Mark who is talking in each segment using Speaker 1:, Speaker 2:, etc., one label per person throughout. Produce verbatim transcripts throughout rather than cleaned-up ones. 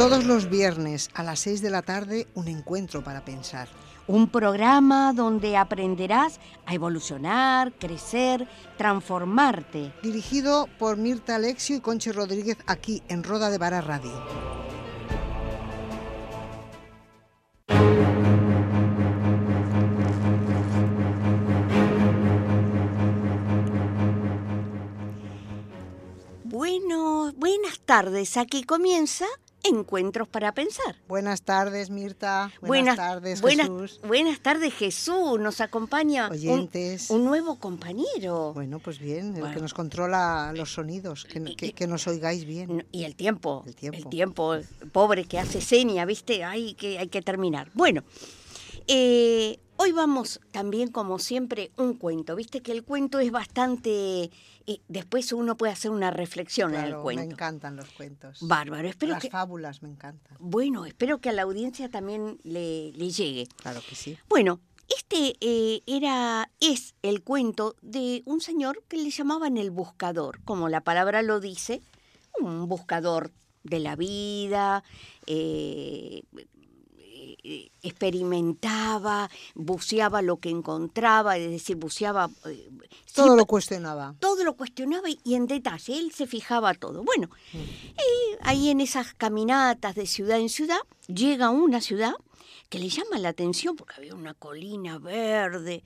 Speaker 1: Todos los viernes a las seis de la tarde, un encuentro para pensar.
Speaker 2: Un programa donde aprenderás a evolucionar, crecer, transformarte.
Speaker 1: Dirigido por Mirta Alexio y Conchi Rodríguez, aquí en Roda de Vara Radio.
Speaker 2: Bueno, buenas tardes. Aquí comienza Encuentros para Pensar.
Speaker 1: Buenas tardes, Mirta. Buenas,
Speaker 2: buenas
Speaker 1: tardes,
Speaker 2: buenas,
Speaker 1: Jesús.
Speaker 2: Buenas tardes, Jesús. Nos acompaña
Speaker 1: oyentes.
Speaker 2: Un, un nuevo compañero.
Speaker 1: Bueno, pues bien,
Speaker 2: bueno.
Speaker 1: el que nos controla los sonidos, que, que, que nos oigáis bien.
Speaker 2: Y el tiempo.
Speaker 1: El tiempo.
Speaker 2: El tiempo, pobre que hace seña, ¿viste? Hay que, hay que terminar. Bueno, eh, hoy vamos también, como siempre, un cuento. Viste que el cuento es bastante... Y después uno puede hacer una reflexión
Speaker 1: claro,
Speaker 2: en el cuento.
Speaker 1: Me encantan los cuentos.
Speaker 2: Bárbaro. Espero
Speaker 1: Las
Speaker 2: que,
Speaker 1: fábulas me encantan.
Speaker 2: Bueno, espero que a la audiencia también le, le llegue.
Speaker 1: Claro que sí.
Speaker 2: Bueno, este eh, era, es el cuento de un señor que le llamaban el buscador, como la palabra lo dice, un buscador de la vida, eh, experimentaba, buceaba lo que encontraba, es decir, buceaba... Eh,
Speaker 1: todo
Speaker 2: siempre,
Speaker 1: lo cuestionaba.
Speaker 2: Todo lo cuestionaba y en detalle, él se fijaba todo. Bueno, mm. eh, ahí en esas caminatas de ciudad en ciudad, llega a una ciudad que le llama la atención porque había una colina verde,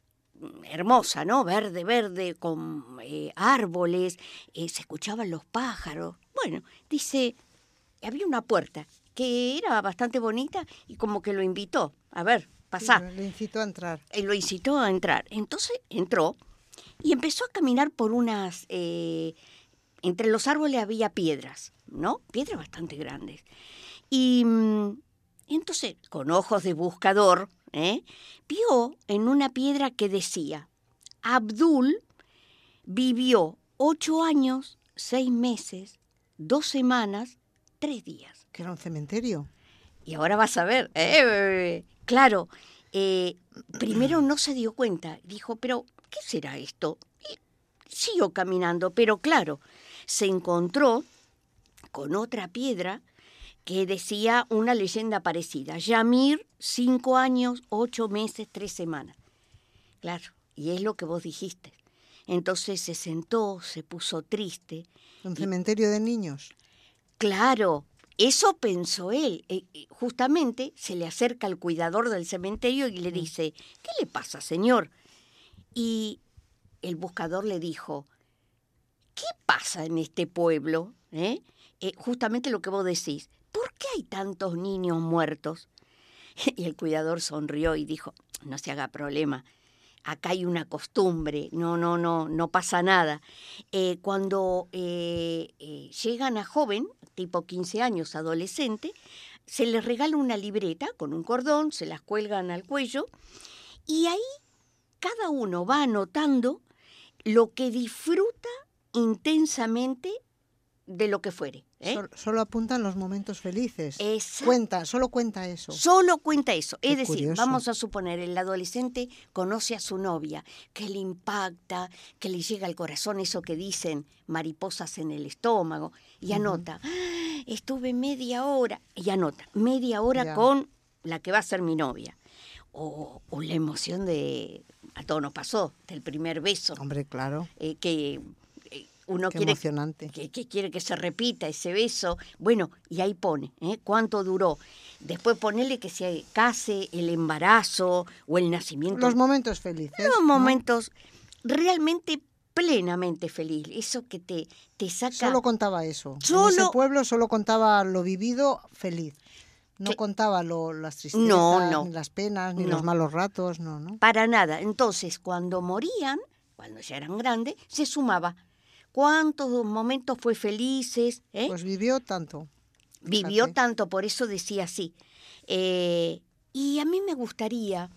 Speaker 2: hermosa, ¿no? Verde, verde, con eh, árboles, eh, se escuchaban los pájaros. Bueno, dice, había una puerta que era bastante bonita y como que lo invitó. A ver, pasá.
Speaker 1: Sí, lo incitó a entrar.
Speaker 2: Eh, lo incitó a entrar. Entonces entró y empezó a caminar por unas... Eh, entre los árboles había piedras, ¿no? Piedras bastante grandes. Y mm, entonces, con ojos de buscador, ¿eh? vio en una piedra que decía, Abdul vivió ocho años, seis meses, dos semanas, tres días.
Speaker 1: Que era un cementerio.
Speaker 2: Y ahora vas a ver. Eh, claro, eh, primero no se dio cuenta. Dijo, pero, ¿qué será esto? Y siguió caminando, pero claro, se encontró con otra piedra que decía una leyenda parecida. Yamir, cinco años, ocho meses, tres semanas. Claro, y es lo que vos dijiste. Entonces se sentó, se puso triste.
Speaker 1: ¿Un
Speaker 2: y,
Speaker 1: cementerio de niños?
Speaker 2: Claro. Eso pensó él. Eh, justamente se le acerca al cuidador del cementerio y le dice, ¿qué le pasa, señor? Y el buscador le dijo, ¿qué pasa en este pueblo? ¿Eh? Eh, justamente lo que vos decís, ¿por qué hay tantos niños muertos? Y el cuidador sonrió y dijo, no se haga problema. Acá hay una costumbre, no, no, no, no pasa nada. Eh, cuando eh, eh, llegan a joven, tipo quince años, adolescente, se les regala una libreta con un cordón, se las cuelgan al cuello y ahí cada uno va anotando lo que disfruta intensamente de lo que fuere. ¿eh?
Speaker 1: Solo, solo apuntan los momentos felices.
Speaker 2: Exacto.
Speaker 1: Cuenta, solo cuenta eso.
Speaker 2: Solo cuenta eso.
Speaker 1: Qué
Speaker 2: es decir,
Speaker 1: curioso.
Speaker 2: Vamos a suponer, el adolescente conoce a su novia, que le impacta, que le llega al corazón eso que dicen mariposas en el estómago, y anota, uh-huh. ah, estuve media hora, y anota, media hora ya. Con la que va a ser mi novia. O, o la emoción de, a todos nos pasó, del primer beso.
Speaker 1: Hombre, claro.
Speaker 2: Eh, que... Uno
Speaker 1: Qué
Speaker 2: quiere
Speaker 1: emocionante.
Speaker 2: que, que quiere que se repita ese beso. Bueno, y ahí pone, ¿eh? ¿Cuánto duró? Después ponele que se case, el embarazo o el nacimiento.
Speaker 1: Los momentos felices.
Speaker 2: Los
Speaker 1: ¿no?
Speaker 2: momentos realmente plenamente feliz. Eso que te, te saca...
Speaker 1: Solo contaba eso.
Speaker 2: Solo...
Speaker 1: En ese pueblo solo contaba lo vivido feliz. No que... contaba lo, las tristezas,
Speaker 2: no, no.
Speaker 1: ni las penas, ni
Speaker 2: no.
Speaker 1: los malos ratos, no, no.
Speaker 2: Para nada. Entonces, cuando morían, cuando ya eran grandes, se sumaba. ¿Cuántos momentos fue felices? ¿eh?
Speaker 1: Pues vivió tanto.
Speaker 2: Vivió
Speaker 1: Fíjate.
Speaker 2: tanto, por eso decía así. Eh, y a mí me gustaría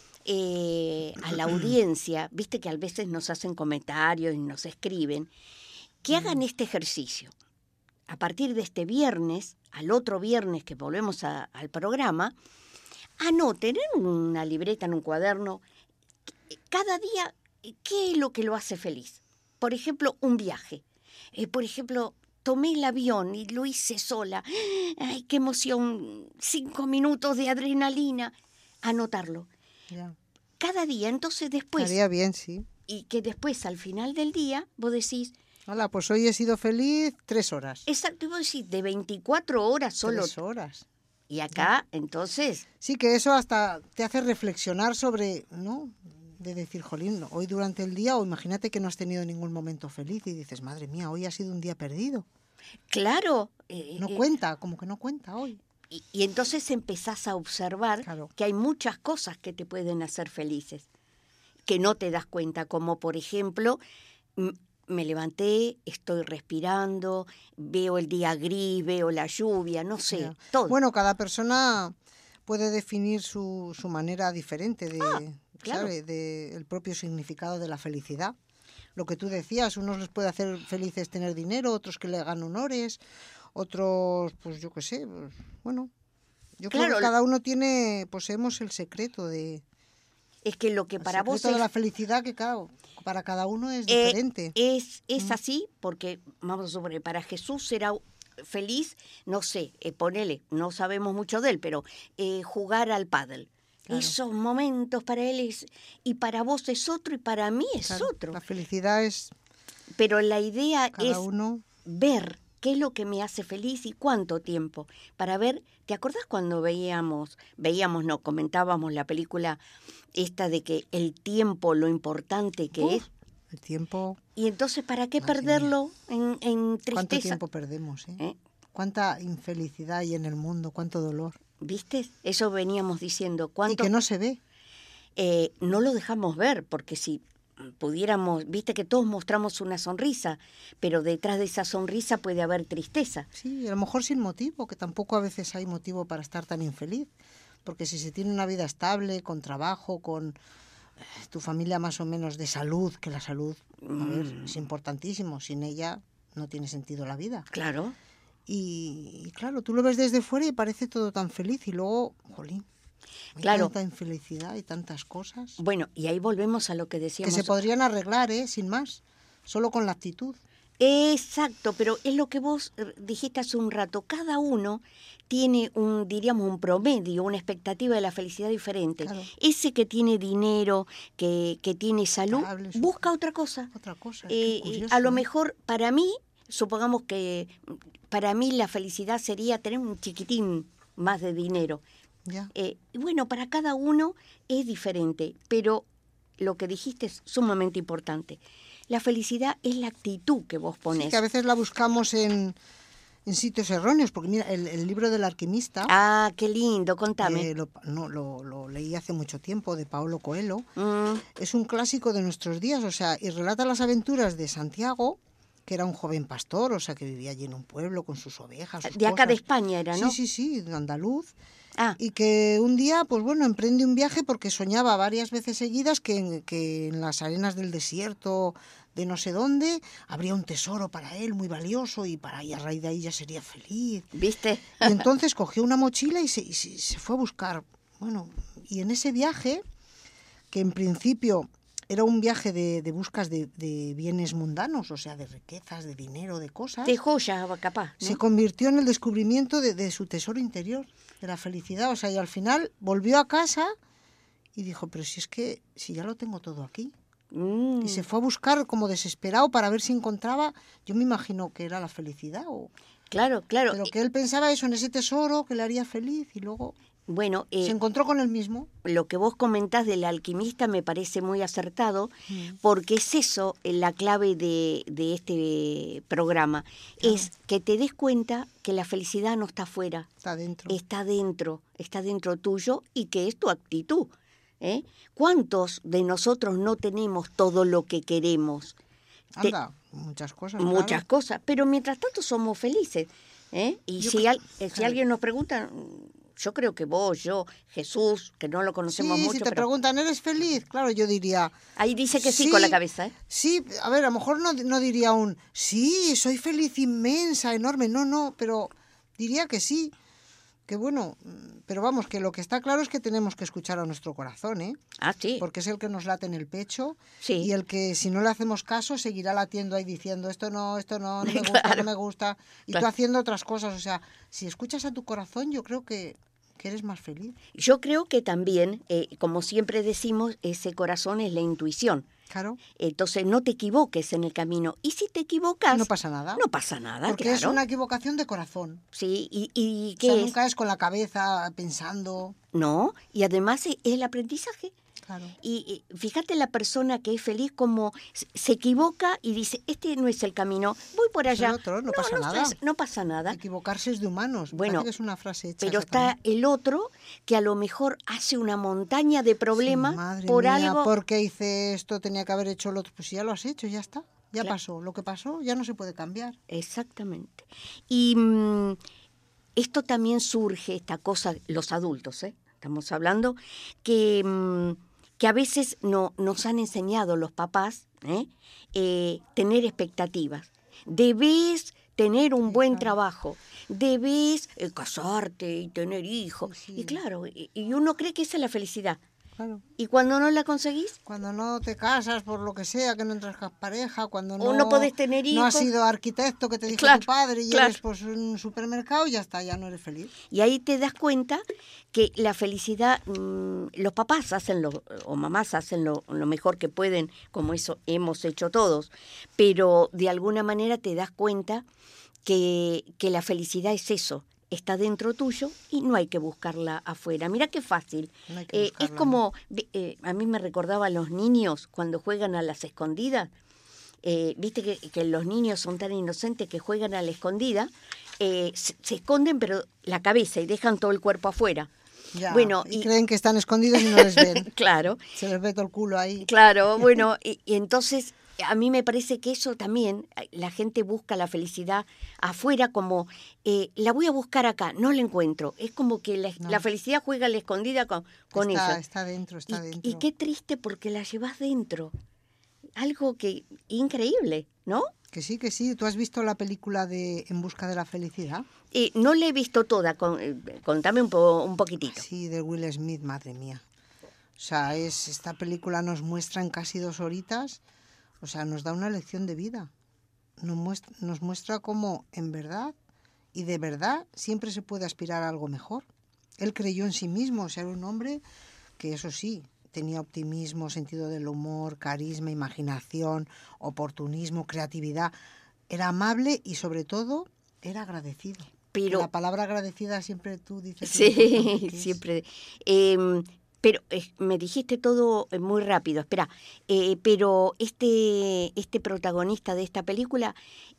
Speaker 2: eh, a la audiencia, viste que a veces nos hacen comentarios y nos escriben, que hagan este ejercicio. A partir de este viernes, al otro viernes que volvemos a, al programa, anoten en una libreta, en un cuaderno, cada día qué es lo que lo hace feliz. Por ejemplo, un viaje. Eh, por ejemplo, tomé el avión y lo hice sola. ¡Ay, qué emoción! Cinco minutos de adrenalina. Anotarlo.
Speaker 1: Ya.
Speaker 2: Cada día, entonces después...
Speaker 1: Estaría bien, sí.
Speaker 2: Y que después, al final del día, vos decís...
Speaker 1: Hola, pues hoy he sido feliz tres horas.
Speaker 2: Exacto, y vos decís, de veinticuatro horas solo...
Speaker 1: Tres horas.
Speaker 2: Y acá, entonces...
Speaker 1: Sí, que eso hasta te hace reflexionar sobre, ¿no? De decir, jolín, hoy durante el día, o imagínate que no has tenido ningún momento feliz y dices, madre mía, hoy ha sido un día perdido.
Speaker 2: Claro. Eh,
Speaker 1: No
Speaker 2: eh,
Speaker 1: cuenta, como que no cuenta hoy.
Speaker 2: y, y entonces empezás a observar
Speaker 1: Claro.
Speaker 2: que hay muchas cosas que te pueden hacer felices, que no te das cuenta, como por ejemplo, m- me levanté, estoy respirando, veo el día gris, veo la lluvia, no sé,
Speaker 1: Ya.
Speaker 2: todo.
Speaker 1: Bueno, cada persona puede definir su, su manera diferente de,
Speaker 2: claro.
Speaker 1: ¿sabe? De el propio significado de la felicidad. Lo que tú decías, unos les puede hacer felices tener dinero, otros que le hagan honores, otros, pues yo qué sé, pues, bueno, yo creo
Speaker 2: Claro.
Speaker 1: que cada uno tiene, poseemos el secreto de,
Speaker 2: Es que lo que
Speaker 1: el
Speaker 2: para vos
Speaker 1: secreto de
Speaker 2: es,
Speaker 1: la felicidad que cada, para cada uno es
Speaker 2: eh,
Speaker 1: diferente.
Speaker 2: es, es
Speaker 1: Mm.
Speaker 2: así, porque vamos a suponer, para Jesús será feliz, no sé, eh, ponele, no sabemos mucho de él, pero eh, jugar al pádel.
Speaker 1: Claro.
Speaker 2: Esos momentos para él es, y para vos es otro y para mí es
Speaker 1: Claro,
Speaker 2: otro.
Speaker 1: la felicidad es
Speaker 2: Pero la idea
Speaker 1: cada
Speaker 2: es
Speaker 1: uno.
Speaker 2: ver qué es lo que me hace feliz y cuánto tiempo. Para ver, ¿te acordás cuando veíamos, veíamos, no, comentábamos la película esta de que el tiempo, lo importante que
Speaker 1: Uf,
Speaker 2: es?
Speaker 1: el tiempo,
Speaker 2: Y entonces, ¿para qué
Speaker 1: Madre
Speaker 2: perderlo en, en
Speaker 1: ¿cuánto
Speaker 2: tristeza?
Speaker 1: tiempo perdemos? ¿eh?
Speaker 2: ¿Eh?
Speaker 1: Cuánta infelicidad hay en el mundo, cuánto dolor.
Speaker 2: ¿Viste? Eso veníamos diciendo.
Speaker 1: Y
Speaker 2: ¿Cuánto?
Speaker 1: que no se ve.
Speaker 2: Eh, no lo dejamos ver, porque si pudiéramos, viste que todos mostramos una sonrisa, pero detrás de esa sonrisa puede haber tristeza.
Speaker 1: Sí, a lo mejor sin motivo, que tampoco a veces hay motivo para estar tan infeliz. Porque si se tiene una vida estable, con trabajo, con eh, tu familia más o menos de salud, que la salud, a ver, es importantísimo. Sin ella no tiene sentido la vida.
Speaker 2: Claro.
Speaker 1: Y, y claro, tú lo ves desde fuera y parece todo tan feliz y luego, jolín, hay
Speaker 2: Claro.
Speaker 1: tanta infelicidad y tantas cosas
Speaker 2: Bueno, y ahí volvemos a lo que
Speaker 1: que
Speaker 2: decíamos.
Speaker 1: se podrían arreglar, ¿eh? Sin más, solo con la actitud.
Speaker 2: Exacto, pero es lo que vos eh, dijiste hace un rato. Cada uno tiene un, diríamos, un promedio, una expectativa de la felicidad diferente.
Speaker 1: Claro.
Speaker 2: Ese que tiene dinero, que, que tiene salud,
Speaker 1: Estable, su-
Speaker 2: busca otra cosa.
Speaker 1: Otra cosa. es que
Speaker 2: Eh,
Speaker 1: curioso,
Speaker 2: a lo
Speaker 1: ¿eh?
Speaker 2: mejor, para mí, supongamos que para mí la felicidad sería tener un chiquitín más de dinero.
Speaker 1: Ya.
Speaker 2: Eh, y bueno, para cada uno es diferente, pero lo que dijiste es sumamente importante. La felicidad es la actitud que vos
Speaker 1: Sí,
Speaker 2: pones.
Speaker 1: que a veces la buscamos en, en sitios erróneos, porque mira, el, el libro del alquimista,
Speaker 2: Ah, qué lindo, contame.
Speaker 1: eh, lo, no, lo, lo leí hace mucho tiempo, de Paulo Coelho,
Speaker 2: Mm,
Speaker 1: es un clásico de nuestros días, o sea, y relata las aventuras de Santiago, que era un joven pastor, o sea, que vivía allí en un pueblo con sus ovejas, sus
Speaker 2: de acá de
Speaker 1: cosas.
Speaker 2: España era, ¿no?
Speaker 1: Sí, sí, sí, andaluz.
Speaker 2: Ah,
Speaker 1: Y que un día, pues bueno, emprende un viaje porque soñaba varias veces seguidas que, en- que en las arenas del desierto de no sé dónde habría un tesoro para él muy valioso y para y a raíz de ahí ya sería feliz.
Speaker 2: ¿viste?
Speaker 1: Y entonces cogió una mochila y se, y se, se fue a buscar. Bueno, y en ese viaje, que en principio era un viaje de, de buscas de, de bienes mundanos, o sea, de riquezas, de dinero, de cosas,
Speaker 2: De joya, capaz, ¿no?
Speaker 1: se convirtió en el descubrimiento de, de su tesoro interior, de la felicidad. O sea, y al final volvió a casa y dijo, pero si es que, si ya lo tengo todo aquí.
Speaker 2: Mm,
Speaker 1: Y se fue a buscar como desesperado para ver si encontraba, yo me imagino que era la felicidad, o,
Speaker 2: claro, claro.
Speaker 1: pero que él pensaba eso en ese tesoro que le haría feliz y luego
Speaker 2: Bueno, eh,
Speaker 1: se encontró con él mismo.
Speaker 2: lo que vos comentás del alquimista me parece muy acertado,
Speaker 1: Mm.
Speaker 2: porque es eso eh, la clave de, de este programa,
Speaker 1: Claro.
Speaker 2: es que te des cuenta que la felicidad no está afuera,
Speaker 1: Está dentro.
Speaker 2: está dentro, está dentro tuyo y que es tu actitud. ¿eh? ¿Cuántos de nosotros no tenemos todo lo que queremos? Te-
Speaker 1: Anda, muchas cosas.
Speaker 2: muchas
Speaker 1: claro.
Speaker 2: cosas, pero mientras tanto somos felices. ¿eh? Y
Speaker 1: Yo
Speaker 2: si,
Speaker 1: cre-
Speaker 2: al- eh, si
Speaker 1: claro.
Speaker 2: alguien nos pregunta, yo creo que vos, yo, Jesús, que no lo conocemos
Speaker 1: Sí,
Speaker 2: mucho,
Speaker 1: si te
Speaker 2: pero
Speaker 1: preguntan, ¿eres feliz? Claro, yo diría,
Speaker 2: ahí dice que sí, con la cabeza. ¿eh?
Speaker 1: Sí, a ver, a lo mejor no, no diría un, sí, soy feliz inmensa, enorme, no, no, pero diría que sí, que bueno, pero vamos, que lo que está claro es que tenemos que escuchar a nuestro corazón, ¿eh?
Speaker 2: Ah, sí.
Speaker 1: Porque es el que nos late en el pecho
Speaker 2: Sí.
Speaker 1: y el que si no le hacemos caso seguirá latiendo ahí diciendo esto no, esto no, no me gusta,
Speaker 2: Claro.
Speaker 1: no me gusta, y
Speaker 2: Claro.
Speaker 1: tú haciendo otras cosas. O sea, si escuchas a tu corazón, yo creo que, que eres más feliz.
Speaker 2: Yo creo que también, eh, como siempre decimos, ese corazón es la intuición.
Speaker 1: Claro.
Speaker 2: Entonces no te equivoques en el camino. Y si te equivocas,
Speaker 1: No pasa nada.
Speaker 2: No pasa nada,
Speaker 1: Porque
Speaker 2: claro.
Speaker 1: es una equivocación de corazón.
Speaker 2: Sí, y, y
Speaker 1: O
Speaker 2: ¿qué
Speaker 1: sea,
Speaker 2: es?
Speaker 1: nunca es con la cabeza pensando.
Speaker 2: No, y además es el aprendizaje.
Speaker 1: Claro.
Speaker 2: Y, y fíjate la persona que es feliz como se, se equivoca y dice, este no es el camino, voy por
Speaker 1: Es el
Speaker 2: allá.
Speaker 1: otro, no pasa nada.
Speaker 2: es- no pasa nada.
Speaker 1: Equivocarse es de humanos. Me
Speaker 2: Bueno,
Speaker 1: parece que es una frase hecha.
Speaker 2: Pero
Speaker 1: esa
Speaker 2: está
Speaker 1: también.
Speaker 2: el otro que a lo mejor hace una montaña de problemas
Speaker 1: Sí, madre
Speaker 2: por
Speaker 1: mía,
Speaker 2: algo.
Speaker 1: ¿por qué hice esto? Tenía que haber hecho lo otro. Pues si ya lo has hecho, ya está. Ya
Speaker 2: Claro.
Speaker 1: pasó. Lo que pasó ya no se puede cambiar.
Speaker 2: Exactamente. Y mm, esto también surge, esta cosa, los adultos, ¿eh? Estamos hablando, que, mm, que a veces no, nos han enseñado los papás ¿eh? Eh, tener expectativas. Debes tener un
Speaker 1: Sí,
Speaker 2: buen
Speaker 1: claro.
Speaker 2: trabajo, debes eh, casarte y tener hijos.
Speaker 1: Sí, sí.
Speaker 2: Y claro, y, y uno cree que esa es la felicidad.
Speaker 1: Claro.
Speaker 2: Y cuando no la conseguís,
Speaker 1: Cuando no te casas por lo que sea, que no entras con pareja, cuando no,
Speaker 2: O no podés tener
Speaker 1: no has
Speaker 2: hijos.
Speaker 1: sido arquitecto que te dijo
Speaker 2: Claro,
Speaker 1: tu padre y
Speaker 2: claro.
Speaker 1: eres pues un supermercado, ya está, ya no eres feliz.
Speaker 2: y ahí te das cuenta que la felicidad, mmm, los papás hacen lo, o mamás hacen lo, lo mejor que pueden, como eso hemos hecho todos, pero de alguna manera te das cuenta que, que la felicidad es eso, está dentro tuyo y no hay que buscarla afuera. Mira qué fácil.
Speaker 1: No hay que
Speaker 2: Eh, es
Speaker 1: buscarla,
Speaker 2: como, vi- eh, a mí me recordaba a los niños cuando juegan a las escondidas. Eh, Viste que, que los niños son tan inocentes que juegan a la escondida, eh, se, se esconden pero la cabeza y dejan todo el cuerpo afuera.
Speaker 1: Ya,
Speaker 2: Bueno,
Speaker 1: y,
Speaker 2: y-
Speaker 1: creen que están escondidos y no les ven.
Speaker 2: Claro,
Speaker 1: Se les ve todo el culo ahí.
Speaker 2: claro, bueno, y, y entonces a mí me parece que eso también, eh, la gente busca la felicidad afuera como, eh, la voy a buscar acá, no la encuentro. Es como que la,
Speaker 1: No.
Speaker 2: la felicidad juega a la escondida con, con
Speaker 1: está,
Speaker 2: eso.
Speaker 1: está dentro, está
Speaker 2: y,
Speaker 1: dentro.
Speaker 2: y qué triste porque la llevas dentro. Algo que increíble, ¿no?
Speaker 1: Que sí, que sí. ¿Tú has visto la película de En busca de la felicidad?
Speaker 2: Eh, no la he visto toda, con, eh, contame un, po- un poquitito.
Speaker 1: Sí, de Will Smith, madre mía. O sea, es esta película nos muestra en casi dos horitas, o sea, nos da una lección de vida. Nos muestra, nos muestra cómo en verdad y de verdad siempre se puede aspirar a algo mejor. Él creyó en sí mismo, o sea, era un hombre que eso sí, tenía optimismo, sentido del humor, carisma, imaginación, oportunismo, creatividad. Era amable y sobre todo era agradecido. Que
Speaker 2: Pero,
Speaker 1: la palabra agradecida siempre tú dices. lo
Speaker 2: sí,
Speaker 1: importante que es.
Speaker 2: siempre. Eh, pero eh, me dijiste todo eh, muy rápido, espera. Eh, pero este, este protagonista de esta película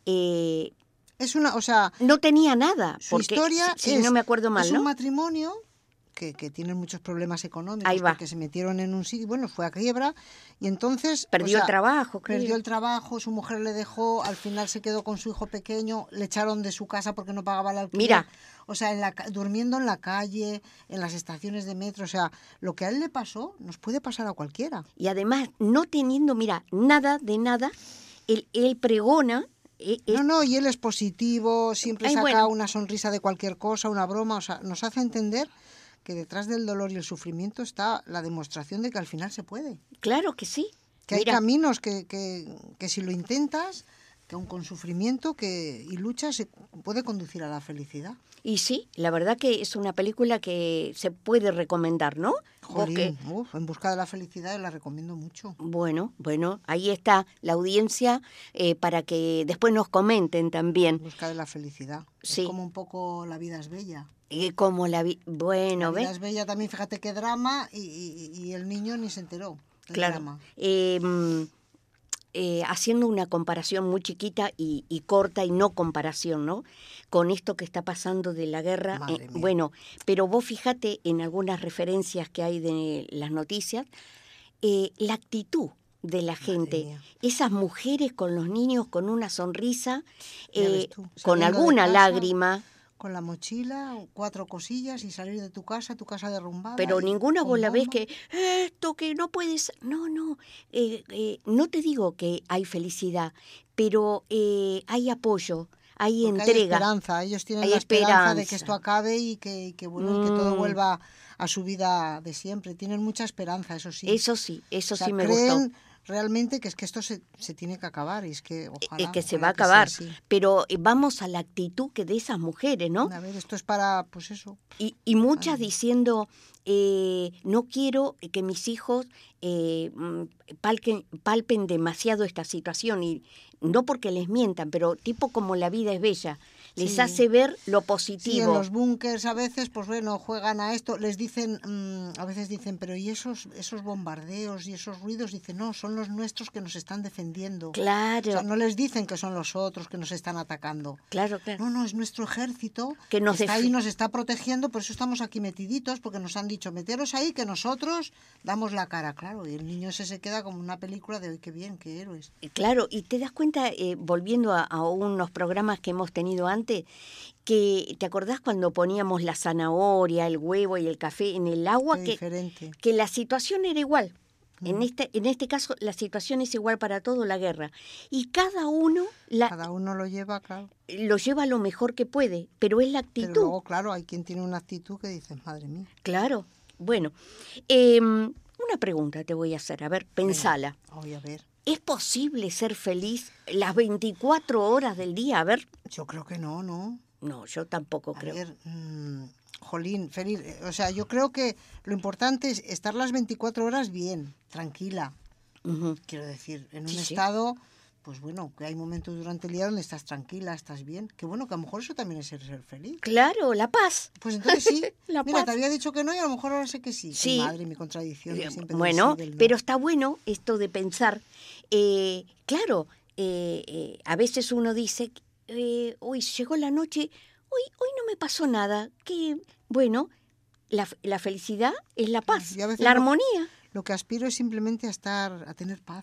Speaker 2: eh,
Speaker 1: Es una, o sea,
Speaker 2: no tenía nada.
Speaker 1: su
Speaker 2: porque,
Speaker 1: historia
Speaker 2: si, si
Speaker 1: es,
Speaker 2: no me acuerdo mal,
Speaker 1: es
Speaker 2: ¿no?
Speaker 1: un matrimonio que, que tienen muchos problemas económicos
Speaker 2: Ahí va.
Speaker 1: porque se metieron en un sitio, bueno, fue a quiebra y entonces...
Speaker 2: Perdió
Speaker 1: o sea,
Speaker 2: el trabajo, creo.
Speaker 1: Perdió el trabajo, su mujer le dejó, al final se quedó con su hijo pequeño, le echaron de su casa porque no pagaba el alquiler.
Speaker 2: Mira.
Speaker 1: O sea, en la, ca- durmiendo en la calle, en las estaciones de metro, o sea, lo que a él le pasó nos puede pasar a cualquiera.
Speaker 2: Y además, no teniendo, mira, nada de nada, él, él pregona. eh, es-
Speaker 1: No, no, y él es positivo, siempre
Speaker 2: Ay,
Speaker 1: saca
Speaker 2: bueno.
Speaker 1: una sonrisa de cualquier cosa, una broma, o sea, nos hace entender que detrás del dolor y el sufrimiento está la demostración de que al final se puede.
Speaker 2: Claro que sí.
Speaker 1: Que hay
Speaker 2: Mira,
Speaker 1: caminos que, que, que si lo intentas, que aun con sufrimiento que, y lucha se puede conducir a la felicidad.
Speaker 2: y sí, la verdad que es una película que se puede recomendar, ¿no? Porque,
Speaker 1: Jolín, uf, En busca de la felicidad la recomiendo mucho.
Speaker 2: bueno, bueno, ahí está la audiencia eh, para que después nos comenten
Speaker 1: En
Speaker 2: también
Speaker 1: busca de la felicidad.
Speaker 2: Sí.
Speaker 1: Es como un poco La vida es bella.
Speaker 2: eh, cómo la vi. Bueno,
Speaker 1: La vida
Speaker 2: ¿ves?
Speaker 1: es bella también, fíjate qué drama, y, y- y el niño ni se enteró del
Speaker 2: Claro.
Speaker 1: drama.
Speaker 2: Eh, mm, eh, haciendo una comparación muy chiquita y, y corta y no comparación, ¿no? Con esto que está pasando de la guerra.
Speaker 1: Madre
Speaker 2: eh,
Speaker 1: mía.
Speaker 2: bueno, pero vos fíjate en algunas referencias que hay de las noticias, eh, la actitud de la gente,
Speaker 1: mía.
Speaker 2: esas mujeres con los niños con una sonrisa,
Speaker 1: Ya ves
Speaker 2: eh,
Speaker 1: tú,
Speaker 2: con
Speaker 1: saliendo de
Speaker 2: alguna
Speaker 1: casa,
Speaker 2: lágrima,
Speaker 1: Con la mochila, cuatro cosillas y salir de tu casa, tu casa derrumbada.
Speaker 2: pero
Speaker 1: y
Speaker 2: ninguna
Speaker 1: con
Speaker 2: vos la ves
Speaker 1: bomba.
Speaker 2: que esto que no puedes, no, no, eh, eh, no te digo que hay felicidad, pero eh, hay apoyo, hay
Speaker 1: Porque
Speaker 2: entrega.
Speaker 1: Hay esperanza, ellos tienen
Speaker 2: hay
Speaker 1: la esperanza,
Speaker 2: esperanza
Speaker 1: de que esto acabe y que, y que, bueno, y que todo
Speaker 2: Mm.
Speaker 1: vuelva a su vida de siempre. Tienen mucha esperanza, eso sí.
Speaker 2: Eso sí, eso
Speaker 1: O sea,
Speaker 2: sí me
Speaker 1: creen
Speaker 2: gustó.
Speaker 1: realmente que es que esto se, se tiene que acabar y es que
Speaker 2: Eh,
Speaker 1: ojalá,
Speaker 2: que se
Speaker 1: ojalá
Speaker 2: va a
Speaker 1: que sea
Speaker 2: acabar.
Speaker 1: así.
Speaker 2: Pero eh, vamos a la actitud que de esas mujeres, ¿no?
Speaker 1: A ver, esto es para, pues eso.
Speaker 2: Y, y muchas
Speaker 1: Ay.
Speaker 2: diciendo, eh, no quiero que mis hijos eh, mm, palquen- palpen demasiado esta situación, y no porque les mientan, pero tipo como la vida es bella, les
Speaker 1: Sí.
Speaker 2: hace ver lo
Speaker 1: Sí, en
Speaker 2: positivo.
Speaker 1: los búnkers a veces, pues bueno, juegan a esto, les dicen, mmm, a veces dicen, pero ¿y esos, esos bombardeos y esos ruidos? Dicen, no, son los nuestros que nos están defendiendo.
Speaker 2: Claro,
Speaker 1: O sea, no les dicen que son los otros que nos están atacando.
Speaker 2: claro, claro.
Speaker 1: No, no, es nuestro ejército
Speaker 2: Que nos
Speaker 1: está ahí,
Speaker 2: defi-
Speaker 1: nos está protegiendo, por eso estamos aquí metiditos, porque nos han dicho, meteros ahí, que nosotros damos la cara, claro. Y el niño ese se queda como una película de, hoy qué bien, qué héroes.
Speaker 2: Claro, y te das cuenta, eh, volviendo a, a unos programas que hemos tenido antes, que te acordás cuando poníamos la zanahoria, el huevo y el café en el agua,
Speaker 1: Qué
Speaker 2: que,
Speaker 1: diferente.
Speaker 2: que la situación era igual. En
Speaker 1: Mm.
Speaker 2: este, en este caso, la situación es igual para todo, la guerra. Y cada uno la,
Speaker 1: Cada uno lo lleva, claro.
Speaker 2: lo lleva lo mejor que puede, pero es la actitud.
Speaker 1: Pero luego, claro, hay quien tiene una actitud que dices, madre mía.
Speaker 2: Claro. Bueno, eh, una pregunta te voy a hacer. A ver, pensala.
Speaker 1: Voy a ver.
Speaker 2: ¿Es posible ser feliz las veinticuatro horas del día? A ver.
Speaker 1: Yo creo que no, ¿no?
Speaker 2: No, yo tampoco
Speaker 1: A
Speaker 2: creo.
Speaker 1: ver, mmm, jolín, feliz. eh, O sea, yo creo que lo importante es estar las veinticuatro horas bien, tranquila.
Speaker 2: Ujú.
Speaker 1: Quiero decir, en un
Speaker 2: Sí, sí.
Speaker 1: estado, pues bueno, que hay momentos durante el día donde estás tranquila, estás bien. Que bueno, que a lo mejor eso también es ser, ser feliz.
Speaker 2: Claro, la paz.
Speaker 1: Pues entonces sí.
Speaker 2: La
Speaker 1: Mira,
Speaker 2: paz.
Speaker 1: te había dicho que no y a lo mejor ahora sé que sí.
Speaker 2: Sí.
Speaker 1: Ay, madre, mi contradicción. que
Speaker 2: Eh,
Speaker 1: siempre del
Speaker 2: Bueno,
Speaker 1: sí, del no.
Speaker 2: pero está bueno esto de pensar. Eh, claro, eh, eh, a veces uno dice, eh, hoy llegó la noche, hoy, hoy no me pasó nada. Que bueno, la, la felicidad es la paz,
Speaker 1: Y a veces
Speaker 2: la
Speaker 1: lo-
Speaker 2: armonía.
Speaker 1: Lo que aspiro es simplemente a estar, a tener paz.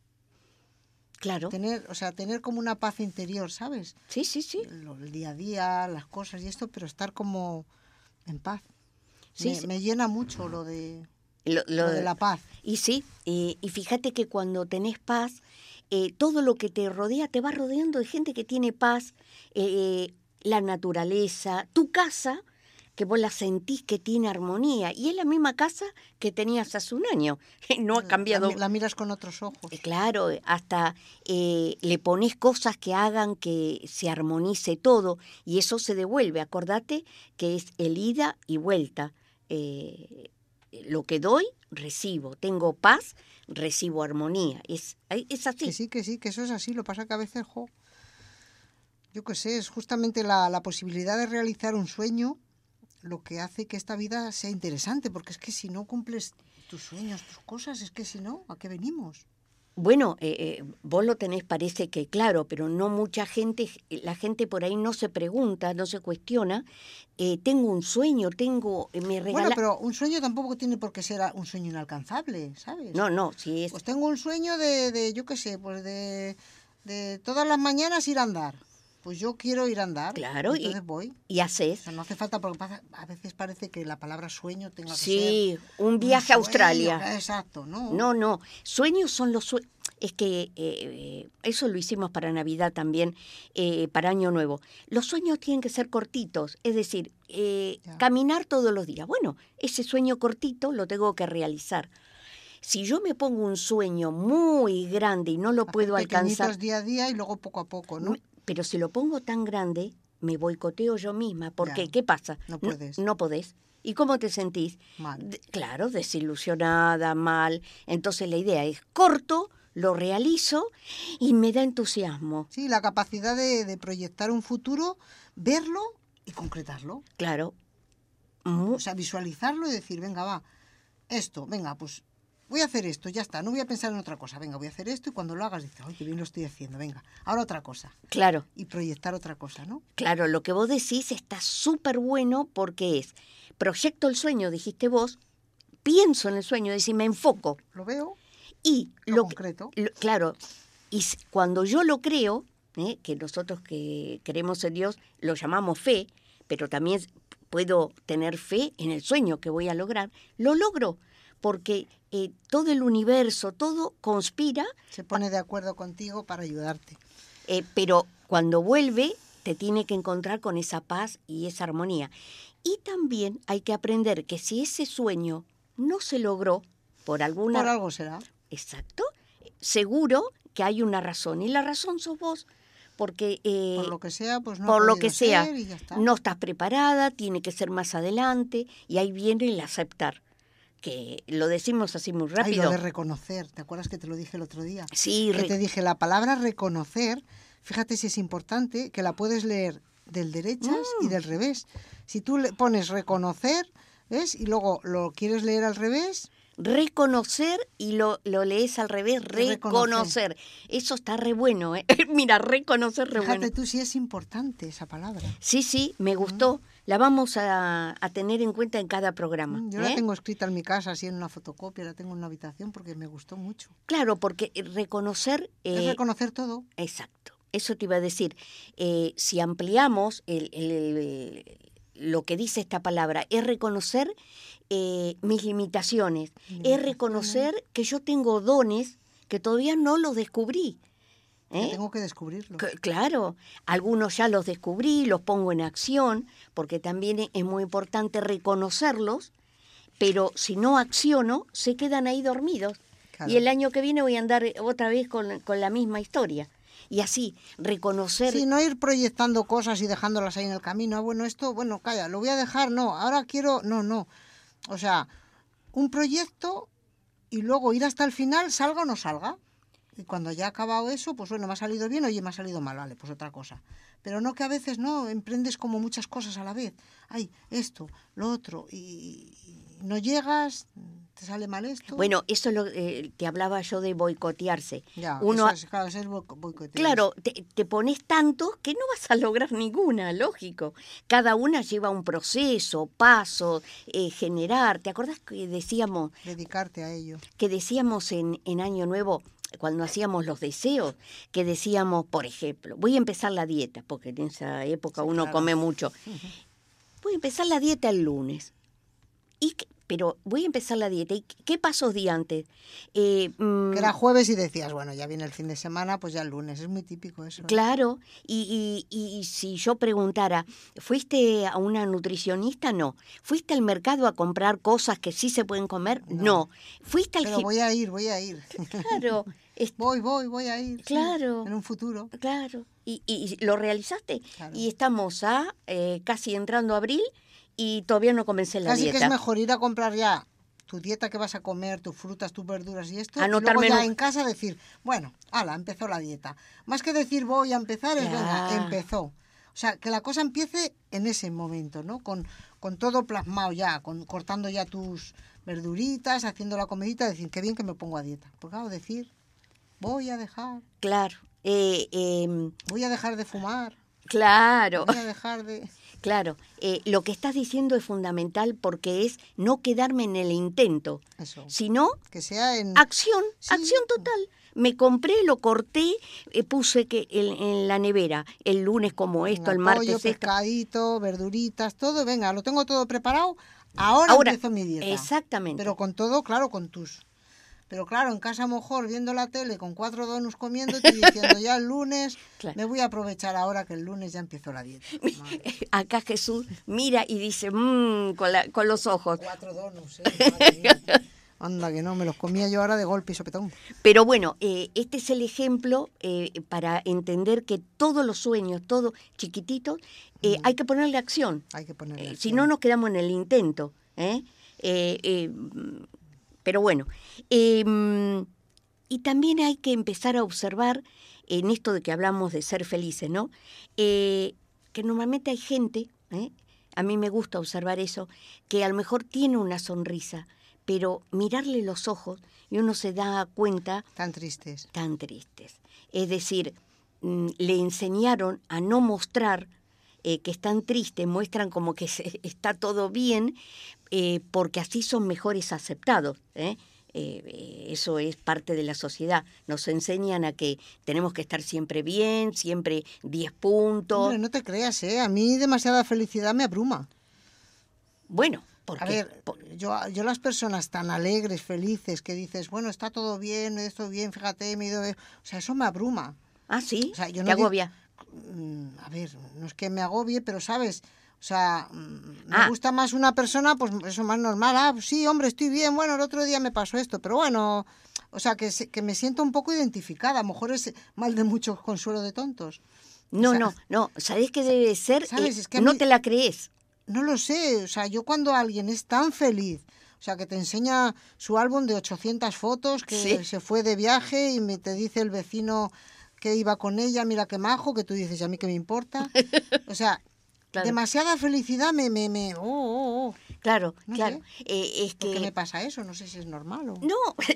Speaker 2: Claro,
Speaker 1: Tener, o sea, tener como una paz interior, ¿sabes?
Speaker 2: sí, sí, sí.
Speaker 1: Lo- el día a día, las cosas y esto, pero estar como en paz.
Speaker 2: Sí,
Speaker 1: me,
Speaker 2: sí.
Speaker 1: me llena mucho lo de,
Speaker 2: Lo- lo-
Speaker 1: lo de la paz.
Speaker 2: Y sí, eh, y fíjate que cuando tenés paz, eh, todo lo que te rodea te va rodeando de gente que tiene paz, eh, la naturaleza, tu casa, que vos la sentís que tiene armonía, y es la misma casa que tenías hace un año, no ha cambiado.
Speaker 1: La, la miras con otros ojos.
Speaker 2: Eh, Claro, hasta eh, le pones cosas que hagan que se armonice todo, y eso se devuelve. Acordate que es el ida y vuelta. Eh, lo que doy, recibo. Tengo paz, recibo armonía. Es, es así.
Speaker 1: Que sí, que sí, que eso es así. Lo pasa que a veces, jo, yo qué sé, es justamente la, la posibilidad de realizar un sueño lo que hace que esta vida sea interesante, porque es que si no cumples tus sueños, tus cosas, es que si no, ¿a qué venimos?
Speaker 2: Bueno, eh, eh, vos lo tenés, parece que claro, pero no mucha gente, la gente por ahí no se pregunta, no se cuestiona. Eh, tengo un sueño, tengo, eh, me regala...
Speaker 1: Bueno, pero un sueño tampoco tiene por qué ser a- un sueño inalcanzable, ¿sabes?
Speaker 2: No, no, si es...
Speaker 1: Pues tengo un sueño de, de yo qué sé, pues de, de todas las mañanas ir a andar. Pues yo quiero ir a andar.
Speaker 2: Claro, y-
Speaker 1: entonces voy.
Speaker 2: Y
Speaker 1: O
Speaker 2: haces...
Speaker 1: sea, no hace falta, porque pasa- a veces parece que la palabra sueño tenga que ser...
Speaker 2: Sí, un viaje a
Speaker 1: sueño,
Speaker 2: Australia.
Speaker 1: Exacto, ¿no?
Speaker 2: No, no, sueños son los sueños. Es que eh, eso lo hicimos para Navidad también, eh, para Año Nuevo. Los sueños tienen que ser cortitos, es decir, eh,
Speaker 1: Ya.
Speaker 2: caminar todos los días. Bueno, ese sueño cortito lo tengo que realizar. Si yo me pongo un sueño muy grande y no lo
Speaker 1: Hacer
Speaker 2: puedo alcanzar,
Speaker 1: pequeñitos día a día y luego poco a poco, ¿no?
Speaker 2: me- pero si lo pongo tan grande, me boicoteo yo misma. Porque,
Speaker 1: Ya.
Speaker 2: ¿qué pasa?
Speaker 1: No puedes.
Speaker 2: No, podés. ¿Y cómo te sentís?
Speaker 1: Mal.
Speaker 2: De- claro, desilusionada, mal. Entonces la idea es corto, lo realizo y me da entusiasmo.
Speaker 1: Sí, la capacidad de, de proyectar un futuro, verlo y concretarlo.
Speaker 2: Claro. Mu-
Speaker 1: O sea, visualizarlo y decir, venga, va, esto, venga, pues voy a hacer esto, ya está, no voy a pensar en otra cosa, venga, voy a hacer esto y cuando lo hagas dices, ay, qué bien lo estoy haciendo, venga, ahora otra cosa.
Speaker 2: claro,
Speaker 1: Y proyectar otra cosa, ¿no?
Speaker 2: claro, lo que vos decís está súper bueno porque es, proyecto el sueño, dijiste vos, pienso en el sueño, es decir, me enfoco.
Speaker 1: Lo veo,
Speaker 2: Y
Speaker 1: lo,
Speaker 2: lo que-
Speaker 1: concreto.
Speaker 2: Lo- claro, y s- cuando yo lo creo, ¿eh? que nosotros que creemos en Dios lo llamamos fe, pero también puedo tener fe en el sueño que voy a lograr, lo logro, porque eh, todo el universo, todo conspira,
Speaker 1: Se pone de acuerdo contigo para ayudarte.
Speaker 2: eh, pero cuando vuelve te tiene que encontrar con esa paz y esa armonía. Y también hay que aprender que si ese sueño no se logró por alguna...
Speaker 1: Por algo será.
Speaker 2: Exacto. Seguro que hay una razón. Y la razón sos vos. Porque... Eh,
Speaker 1: por lo que sea, pues no
Speaker 2: Por
Speaker 1: ha
Speaker 2: lo
Speaker 1: podido
Speaker 2: que sea,
Speaker 1: ser y ya está.
Speaker 2: no estás preparada, tiene que ser más adelante. Y ahí viene el aceptar. Que lo decimos así muy rápido.
Speaker 1: Ay, lo de reconocer. ¿Te acuerdas que te lo dije el otro día?
Speaker 2: Sí.
Speaker 1: Que
Speaker 2: Re...
Speaker 1: te dije, la palabra reconocer, fíjate si es importante, que la puedes leer del derechas mm. y del revés. Si tú le pones reconocer, ¿ves? Y luego lo quieres leer al revés.
Speaker 2: Reconocer y lo, lo lees al revés, reconocer. reconocer. Eso está re bueno, ¿eh? Mira, reconocer re
Speaker 1: Fíjate
Speaker 2: bueno.
Speaker 1: tú si es importante esa palabra.
Speaker 2: Sí, sí, me gustó. Mm. La vamos a, a tener en cuenta en cada programa.
Speaker 1: Yo
Speaker 2: ¿eh?
Speaker 1: la tengo escrita en mi casa, así en una fotocopia, la tengo en una habitación porque me gustó mucho.
Speaker 2: Claro, porque reconocer...
Speaker 1: Eh, es reconocer todo.
Speaker 2: Exacto, eso te iba a decir. Eh, si ampliamos el, el, el, lo que dice esta palabra, es reconocer eh, mis limitaciones, limitaciones, es reconocer que yo tengo dones que todavía no los descubrí.
Speaker 1: ¿Eh? Tengo que descubrirlos.
Speaker 2: C- claro, algunos ya los descubrí, los pongo en acción, porque también es muy importante reconocerlos, pero si no acciono, se quedan ahí dormidos. Claro. Y el año que viene voy a andar otra vez con, con la misma historia. Y así, reconocer...
Speaker 1: Sí, no ir proyectando cosas y dejándolas ahí en el camino. Ah, bueno, esto, bueno, calla, lo voy a dejar, no, ahora quiero... No, no. O sea, un proyecto y luego ir hasta el final, salga o no salga. Y cuando ya ha acabado eso, pues bueno, me ha salido bien, oye, me ha salido mal, vale, pues otra cosa. Pero no que a veces, no, emprendes como muchas cosas a la vez. Ay, esto, lo otro, y, y no llegas, te sale mal esto.
Speaker 2: Bueno, eso lo eh, te hablaba yo de boicotearse.
Speaker 1: Ya,
Speaker 2: Uno,
Speaker 1: eso es, claro, eso es boicotear.
Speaker 2: Claro, te, te pones tanto que no vas a lograr ninguna, lógico. Cada una lleva un proceso, paso, eh, generar. ¿Te acordás que decíamos...
Speaker 1: Dedicarte a ello.
Speaker 2: Que decíamos en, en Año Nuevo... Cuando hacíamos los deseos, que decíamos, por ejemplo, voy a empezar la dieta, porque en esa época sí, uno claro. come mucho. Voy a empezar la dieta el lunes. ¿Y qué? Pero voy a empezar la dieta. ¿Y qué pasos di antes?
Speaker 1: Eh, mmm, que era jueves y decías, bueno, ya viene el fin de semana, pues ya el lunes. Es muy típico eso.
Speaker 2: Claro. Y, y, y si yo preguntara, ¿fuiste a una nutricionista? No. ¿Fuiste al mercado a comprar cosas que sí se pueden comer? No. no. ¿Fuiste al
Speaker 1: Pero voy a ir, voy a ir.
Speaker 2: Claro.
Speaker 1: voy, voy, voy a ir.
Speaker 2: Claro.
Speaker 1: Sí, en un futuro.
Speaker 2: Claro. ¿Y, y lo realizaste?
Speaker 1: Claro.
Speaker 2: Y estamos a eh, casi entrando a abril y todavía no comencé la
Speaker 1: Casi
Speaker 2: dieta.
Speaker 1: Así que es mejor ir a comprar ya tu dieta que vas a comer, tus frutas, tus verduras y esto,
Speaker 2: Anotarme
Speaker 1: y luego ya
Speaker 2: en...
Speaker 1: en casa decir, bueno, ala, empezó la dieta. Más que decir voy a empezar, es
Speaker 2: ya.
Speaker 1: venga, empezó. O sea, que la cosa empiece en ese momento, ¿no? Con, con todo plasmado ya, con, cortando ya tus verduritas, haciendo la comidita, decir, qué bien que me pongo a dieta. Porque claro, decir, voy a dejar.
Speaker 2: Claro. Eh, eh...
Speaker 1: Voy a dejar de fumar.
Speaker 2: Claro.
Speaker 1: Voy a dejar de...
Speaker 2: Claro, eh, lo que estás diciendo es fundamental porque es no quedarme en el intento,
Speaker 1: Eso.
Speaker 2: sino
Speaker 1: que sea en...
Speaker 2: acción,
Speaker 1: sí.
Speaker 2: acción total. Me compré, lo corté, eh, puse que en, en la nevera el lunes como esto,
Speaker 1: venga,
Speaker 2: el martes
Speaker 1: pollo,
Speaker 2: esto.
Speaker 1: pescadito, verduritas, todo, venga, lo tengo todo preparado, ahora,
Speaker 2: ahora
Speaker 1: empiezo mi dieta.
Speaker 2: Exactamente.
Speaker 1: Pero con todo, claro, con tus... Pero claro, en casa a lo mejor viendo la tele con cuatro donuts comiendo y diciendo ya el lunes, claro. Me voy a aprovechar ahora que el lunes ya empiezo la dieta. Madre.
Speaker 2: Acá Jesús mira y dice, mmm, con, la, con los ojos.
Speaker 1: Cuatro donuts, eh, madre mía. Anda, que no, me los comía yo ahora de golpe y sopetón.
Speaker 2: Pero bueno, eh, este es el ejemplo eh, para entender que todos los sueños, todos chiquititos, eh, mm. hay que ponerle acción.
Speaker 1: Hay que ponerle
Speaker 2: eh,
Speaker 1: acción.
Speaker 2: Si no, nos quedamos en el intento. ¿eh? Eh, eh, pero bueno, eh, y también hay que empezar a observar, en esto de que hablamos de ser felices, ¿no? Eh, que normalmente hay gente, ¿eh? A mí me gusta observar eso, que a lo mejor tiene una sonrisa, pero mirarle los ojos y uno se da cuenta...
Speaker 1: Tan tristes.
Speaker 2: Tan tristes. Es decir, mm, le enseñaron a no mostrar eh, que están tristes, muestran como que se, está todo bien, eh, porque así son mejores aceptados, ¿eh? Eh, eso es parte de la sociedad. Nos enseñan a que tenemos que estar siempre bien, siempre diez puntos.
Speaker 1: Hombre, no te creas, ¿eh? A mí demasiada felicidad me abruma.
Speaker 2: Bueno...
Speaker 1: A ver, yo, yo las personas tan alegres, felices, que dices, bueno, está todo bien, esto bien, fíjate, me he ido... O sea, eso me abruma.
Speaker 2: ¿Ah, sí?
Speaker 1: O sea, yo
Speaker 2: ¿Te
Speaker 1: no
Speaker 2: agobia?
Speaker 1: mm, a ver, no es que me agobie, pero sabes, o sea, mm, me
Speaker 2: Ah.
Speaker 1: gusta más una persona, pues eso más normal. Ah, sí, hombre, estoy bien, bueno, el otro día me pasó esto, pero bueno, o sea, que, se- que me siento un poco identificada. A lo mejor es mal de mucho consuelo de tontos.
Speaker 2: No,
Speaker 1: O sea,
Speaker 2: no, no. ¿Sabés qué debe ser?
Speaker 1: ¿sabes?
Speaker 2: Eh,
Speaker 1: Es que a
Speaker 2: no
Speaker 1: mí-
Speaker 2: te la crees.
Speaker 1: No lo sé, o sea, yo cuando alguien es tan feliz, o sea, que te enseña su álbum de ochocientas fotos, que
Speaker 2: Sí.
Speaker 1: se fue de viaje y me te dice el vecino que iba con ella, mira qué majo, que tú dices, ¿y a mí qué me importa? O sea,
Speaker 2: Claro.
Speaker 1: demasiada felicidad me, me, me, oh, oh, oh.
Speaker 2: Claro,
Speaker 1: No
Speaker 2: claro.
Speaker 1: sé.
Speaker 2: Eh, es
Speaker 1: ¿Por qué
Speaker 2: que
Speaker 1: me pasa eso? No sé si es normal o...
Speaker 2: no,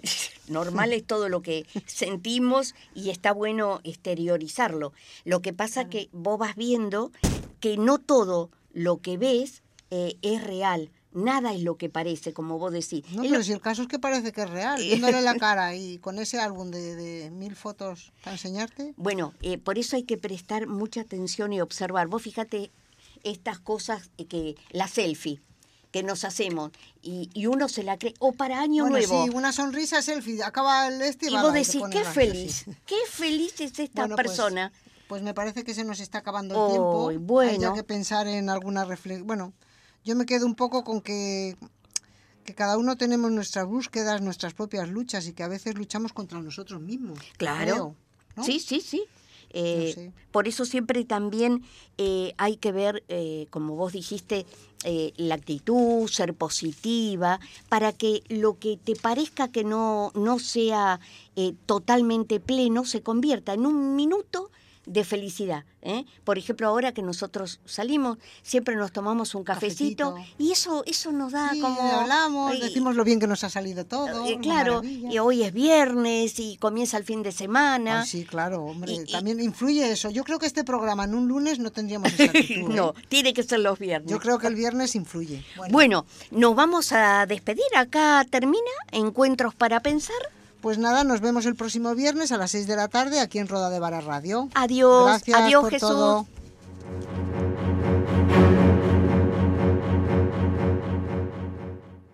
Speaker 2: normal es todo lo que sentimos y está bueno exteriorizarlo. Lo que pasa que vos vas viendo que no todo lo que ves eh, es real. Nada es lo que parece, como vos decís.
Speaker 1: No,
Speaker 2: Es
Speaker 1: pero
Speaker 2: lo-
Speaker 1: si el caso es que parece que es real, viéndole la cara y con ese álbum de, de mil fotos para enseñarte.
Speaker 2: Bueno, eh, por eso hay que prestar mucha atención y observar. Vos fíjate estas cosas que la selfie que nos hacemos y, y uno se la cree, o para año
Speaker 1: Bueno,
Speaker 2: nuevo.
Speaker 1: sí, una sonrisa selfie, acaba el este y,
Speaker 2: Y
Speaker 1: va,
Speaker 2: vos
Speaker 1: va, y se
Speaker 2: decís,
Speaker 1: pone
Speaker 2: qué
Speaker 1: la-
Speaker 2: feliz,
Speaker 1: sí.
Speaker 2: qué feliz es esta
Speaker 1: Bueno, pues,
Speaker 2: persona.
Speaker 1: Pues me parece que se nos está acabando el
Speaker 2: Ay,
Speaker 1: tiempo. Hay
Speaker 2: bueno.
Speaker 1: ya que pensar en alguna reflexión. Bueno, yo me quedo un poco con que, que cada uno tenemos nuestras búsquedas, nuestras propias luchas y que a veces luchamos contra nosotros mismos.
Speaker 2: Claro.
Speaker 1: creo, ¿no?
Speaker 2: Sí, sí, sí. Eh,
Speaker 1: No sé.
Speaker 2: Por eso siempre también eh, hay que ver, eh, como vos dijiste, eh, la actitud, ser positiva, para que lo que te parezca que no, no sea eh, totalmente pleno se convierta en un minuto de felicidad. ¿eh? Por ejemplo, ahora que nosotros salimos, siempre nos tomamos un cafecito,
Speaker 1: Cafecito.
Speaker 2: y eso, eso nos da
Speaker 1: Sí,
Speaker 2: como...
Speaker 1: hablamos,
Speaker 2: Ay,
Speaker 1: decimos lo bien que nos ha salido todo.
Speaker 2: eh,
Speaker 1: una
Speaker 2: claro,
Speaker 1: maravilla.
Speaker 2: y hoy es viernes y comienza el fin de semana.
Speaker 1: Ay, sí, claro, hombre,
Speaker 2: Y- y-
Speaker 1: también influye eso. Yo creo que este programa en un lunes no tendríamos esa actitud. ¿eh?
Speaker 2: No, tiene que ser los viernes.
Speaker 1: Yo creo que el viernes influye.
Speaker 2: Bueno, nos vamos a despedir. Acá termina Encuentros para Pensar.
Speaker 1: Pues nada, nos vemos el próximo viernes a las seis de la tarde aquí en Roda de Vara Radio.
Speaker 2: Adiós,
Speaker 1: Gracias
Speaker 2: adiós
Speaker 1: por
Speaker 2: Jesús.
Speaker 1: todo.